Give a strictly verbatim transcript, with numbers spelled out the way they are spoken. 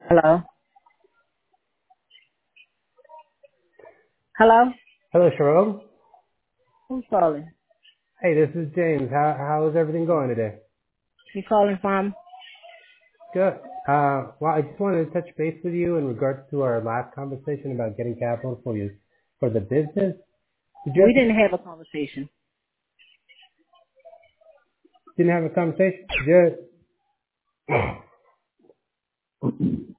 Hello? Hello? Hello, Sharon. Who's calling? Hey, this is James. How how is everything going today? You calling from? Good. Uh, well, I just wanted to touch base with you in regards to our last conversation about getting capital for you for the business. Did you We have didn't have a conversation. didn't have a conversation? Did you,